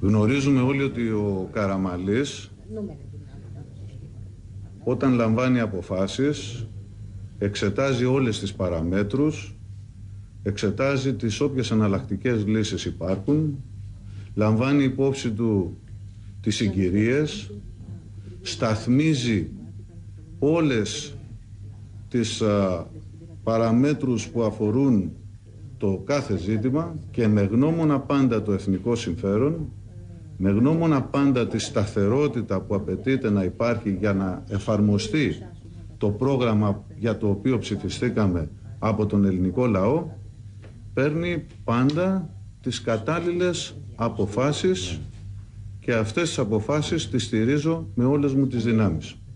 Γνωρίζουμε όλοι ότι ο Καραμανλής όταν λαμβάνει αποφάσεις εξετάζει όλες τις παραμέτρους, εξετάζει τις όποιες εναλλακτικές λύσεις υπάρχουν, λαμβάνει υπόψη του τις συγκυρίες, σταθμίζει όλες τις παραμέτρους που αφορούν το κάθε ζήτημα και με γνώμονα πάντα το εθνικό συμφέρον, με γνώμονα πάντα τη σταθερότητα που απαιτείται να υπάρχει για να εφαρμοστεί το πρόγραμμα για το οποίο ψηφιστήκαμε από τον ελληνικό λαό, παίρνει πάντα τις κατάλληλες αποφάσεις και αυτές τις αποφάσεις τις στηρίζω με όλες μου τις δυνάμεις.